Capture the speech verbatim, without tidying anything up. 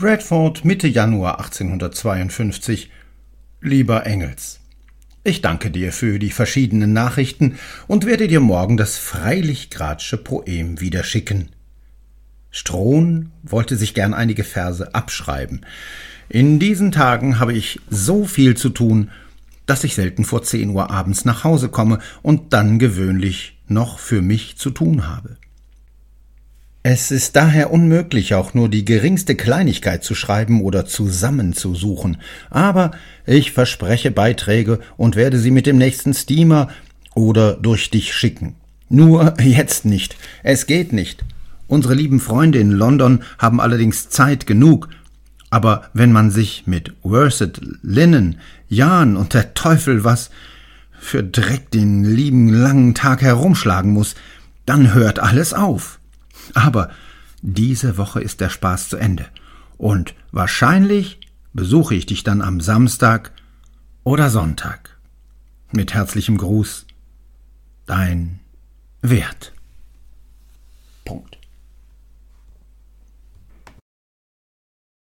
Bradford, Mitte Januar achtzehnhundertzweiundfünfzig. Lieber Engels, ich danke dir für die verschiedenen Nachrichten und werde dir morgen das Freiligrathsche Poem wieder schicken. Strohn wollte sich gern einige Verse abschreiben. In diesen Tagen habe ich so viel zu tun, dass ich selten vor zehn Uhr abends nach Hause komme und dann gewöhnlich noch für mich zu tun habe. Es ist daher unmöglich, auch nur die geringste Kleinigkeit zu schreiben oder zusammenzusuchen. Aber ich verspreche Beiträge und werde sie mit dem nächsten Steamer oder durch dich schicken. Nur jetzt nicht. Es geht nicht. Unsere lieben Freunde in London haben allerdings Zeit genug. Aber wenn man sich mit Worset, Linnen, Jan und der Teufel was für Dreck den lieben langen Tag herumschlagen muss, dann hört alles auf. Aber diese Woche ist der Spaß zu Ende. Und wahrscheinlich besuche ich dich dann am Samstag oder Sonntag. Mit herzlichem Gruß, dein Wert. Punkt.